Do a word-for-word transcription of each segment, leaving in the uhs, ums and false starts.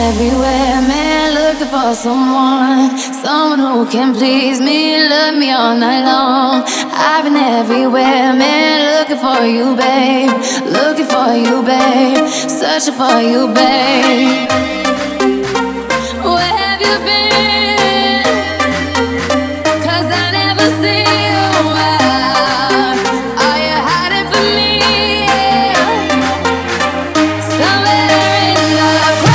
everywhere, man, looking for someone, someone who can please me, love me all night long. I've been everywhere, man, looking for you, babe, looking for you, babe, searching for you, babe. Where have you been? 'Cause I never see you. Are you hiding from me? Somewhere in the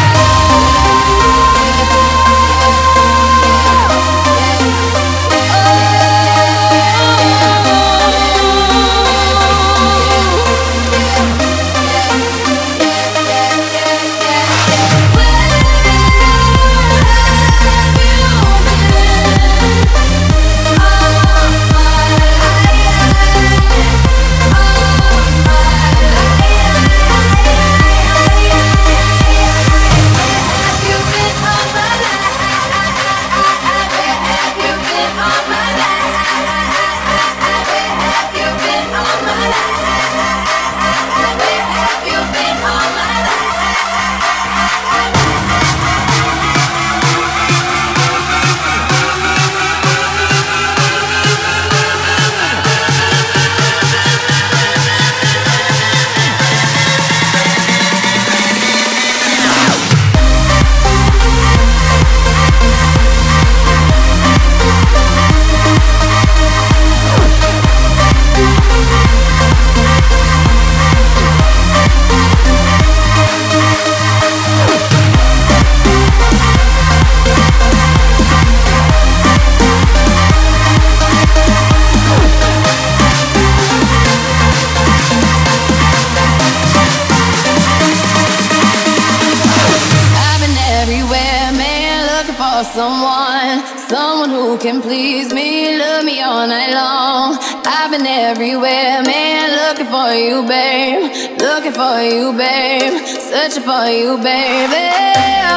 someone, someone who can please me, love me all night long. I've been everywhere, man, looking for you, babe, looking for you, babe, searching for you, baby.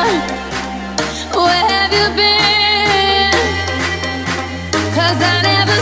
Where have you been? 'Cause I never